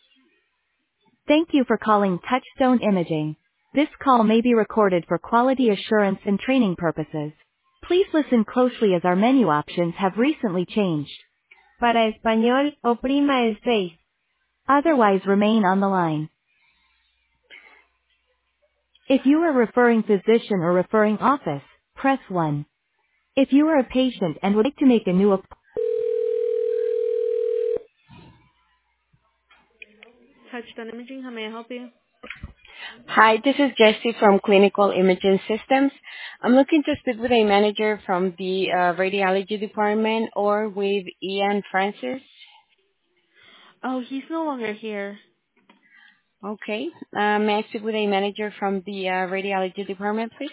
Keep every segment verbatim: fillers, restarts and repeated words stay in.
Thank you for calling Touchstone Imaging. This call may be recorded for quality assurance and training purposes. Please listen closely as our menu options have recently changed. Para español, oprima el seis. Otherwise remain on the line. If you are a referring physician or referring office, press one. If you are a patient and would like to make a new appointment. Touchstone Imaging, how may I help you? Hi, this is Jessie from Clinical Imaging Systems. I'm looking to speak with a manager from the uh, radiology department or with Ian Francis. Oh, he's no longer here. Okay. Uh, may I speak with a manager from the uh, radiology department, please?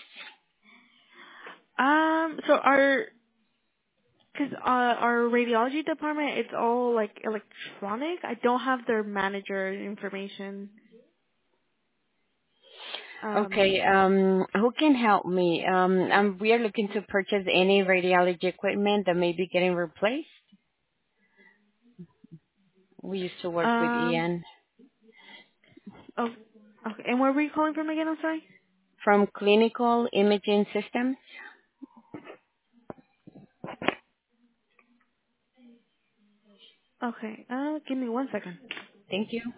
Um, so our, cause uh, our radiology department, it's all like electronic. I don't have their manager information. Um, Okay. Um, who can help me? Um, um, we are looking to purchase any radiology equipment that may be getting replaced. We used to work with um, Ian oh, okay. And where were you calling from again? I'm sorry. from Clinical Imaging Systems. Okay. Uh, give me one second. Thank you.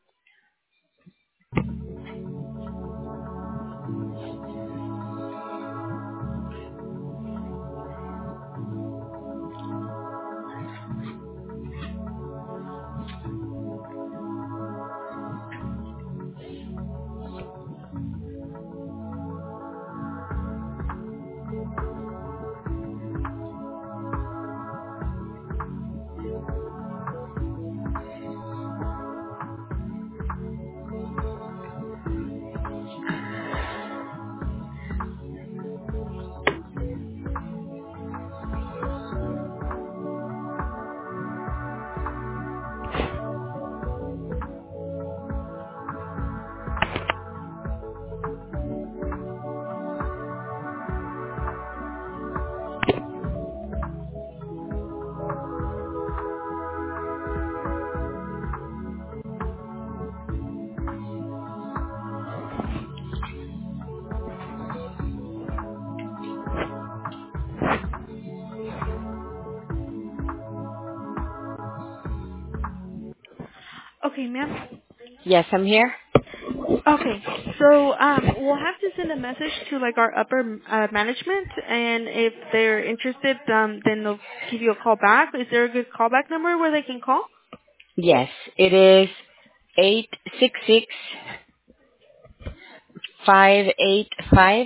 Okay, ma'am. Yes, I'm here. Okay, so um, we'll have to send a message to like our upper uh, management, and if they're interested, um, then they'll give you a call back. Is there a good callback number where they can call? Yes, it is eight six six five eight five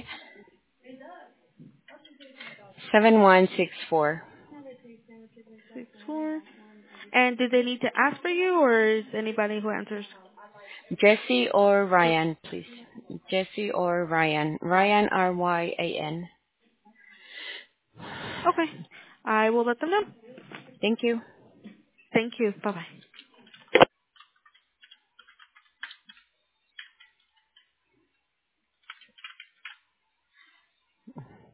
seven one six four. Six four. And do they need to ask for you, or is anybody who answers? Jesse or Ryan, please. Jesse or Ryan. Ryan, R Y A N. Okay, I will let them know. Thank you. Thank you. Bye bye.